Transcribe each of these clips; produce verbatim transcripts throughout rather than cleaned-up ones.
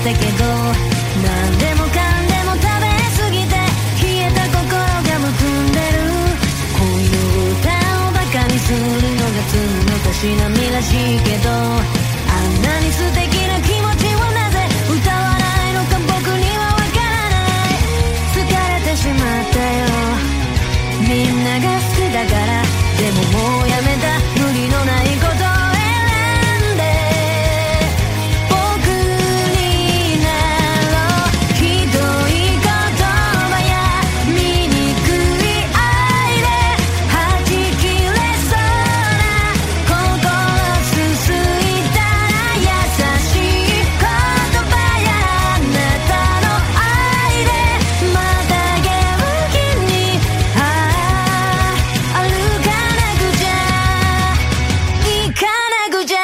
ったけど、何でもかんでも食べ過ぎて冷えた心がむくんでる。恋の歌をバカにするのがつのたしなみらしいけど、あんなに素敵な気持ちをなぜ歌わないのか僕にはわからない。疲れてしまったよ、みんなが好きだから。でももうやめた、無理のないことを選んで僕になろう。ひどい言葉や醜い愛で弾き切れそうな心すすいたら優しい言葉やあなたの愛でまた元気にああ歩かなくちゃ行かなくちゃ。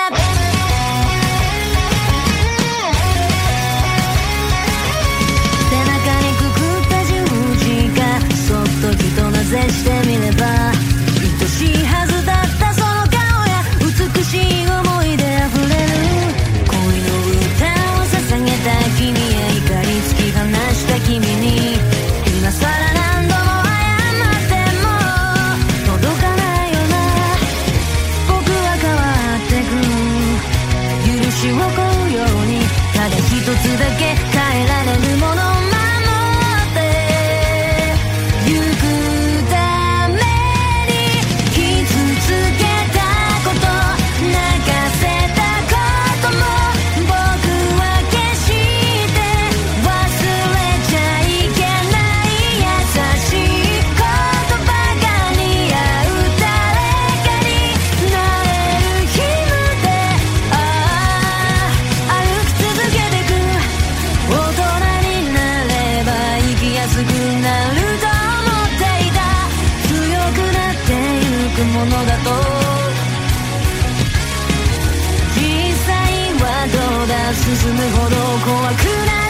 背中にくくった十字架、そっとひとなぜしてみれば愛しいはずだったその顔や美しい思い出あふれる。恋の歌を捧げた君や怒り突き放した君に今さら何度も謝っても届かないよな。僕は変わってく、許しを請うようにただ一つだけ変えられるものを守ってゆくために傷つけたこと泣かせたことも僕は決して忘れちゃいけない。優しい言葉が似合う誰かになれる日までああ歩き続けてく。大人になれば生きやすくなると思っていた。強くなってゆくものだと実際はどうだ、進むほど怖くない。